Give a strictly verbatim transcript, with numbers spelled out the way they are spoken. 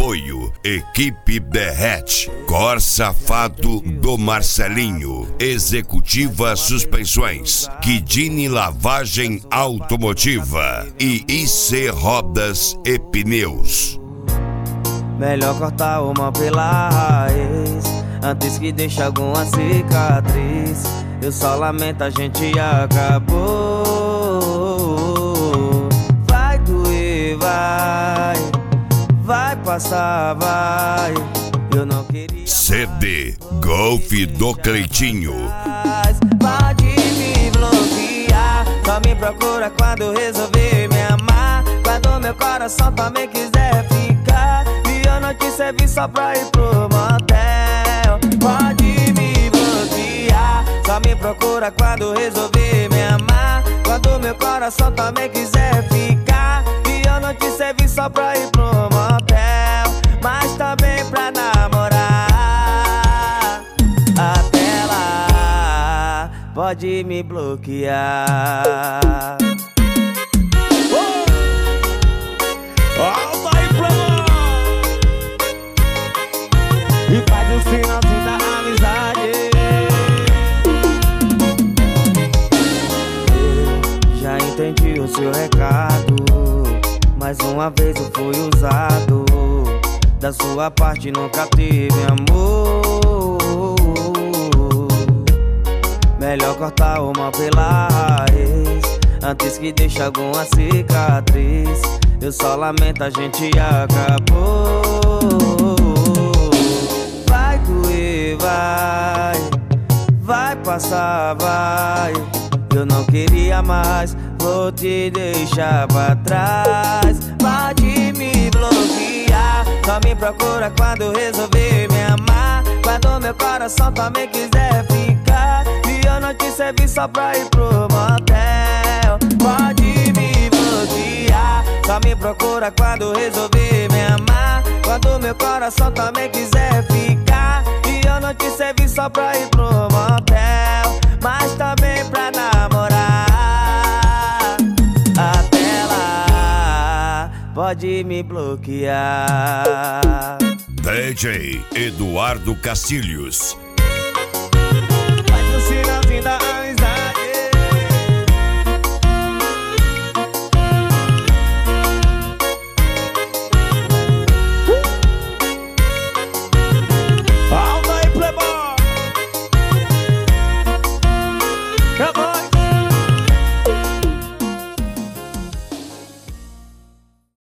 Apoio Equipe Derrete, Corsa Fato do Marcelinho, Executiva Suspensões, Guidini Lavagem Automotiva e I C Rodas e Pneus. Melhor cortar o mal pela raiz antes que deixe alguma cicatriz. Eu só lamento, a gente acabou. Vai doer, vai, vai passar, vai. Eu não queria. C D Golf do Cleitinho. Pode me bloquear, só me procura quando resolver me amar. Quando meu coração também quiser ficar, e eu não te servi só pra ir pro motel. Pode me bloquear, só me procura quando resolver me amar. Quando meu coração também quiser ficar, e eu não te servi só pra ir pro motel, mas também pra namorar. Até lá, pode me bloquear. Alta aí pra nós! E faz o finalzinho da amizade. Eu já entendi o seu recado, mais uma vez eu fui usado. Da sua parte nunca teve amor. Melhor cortar o mal pela raiz antes que deixe alguma cicatriz. Eu só lamento, a gente acabou. Vai doer, vai, vai passar, vai. Eu não queria mais, vou te deixar pra trás. Pode me bloquear, só me procura quando resolver me amar. Quando meu coração também quiser ficar, e eu não te servi só pra ir pro motel. Pode me bloquear, só me procura quando resolver me amar. Quando meu coração também quiser ficar, e eu não te servi só pra ir pro motel, mas também pra namorar. Até lá, pode me bloquear. D J Eduardo Castilhos,